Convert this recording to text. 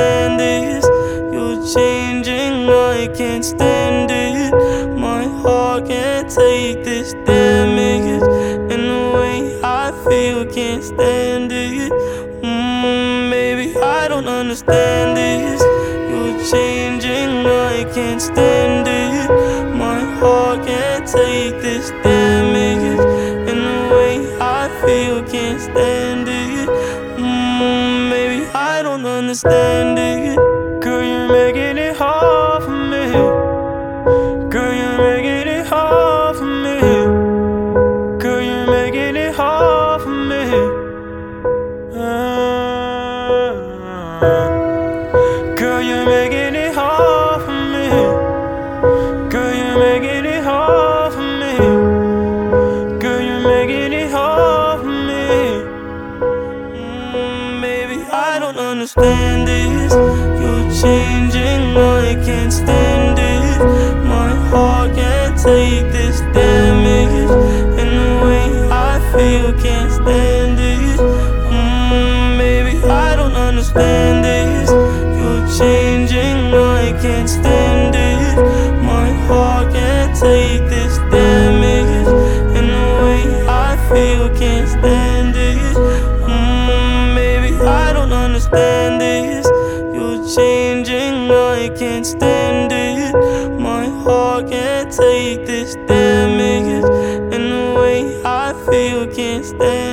understand this. You're changing, I can't stand it. My heart can't take this damage, and the way I feel can't stand it. Baby, I don't understand this. You're changing, I can't stand it. My heart can't take this damage, and the way I feel can't stand it. Maybe I don't understand it. Girl, you're making it hard for me. Girl, you're making it hard for me. Girl, you're making it hard for me. Girl, you're making it hard for me. Girl, you're making it hard for me. Girl, you're making it hard for me. Baby, I don't understand this. You're changing, I can't stand it. My heart can't take this damage, and the way I feel can't stand it. Baby, I don't understand this. You're changing, I can't stand it. My heart can't take this damage, and the way I feel can't stand it. Baby, I don't understand this. You're changing, I can't stand it. My heart can't take this damage, and the way I feel can't stand it.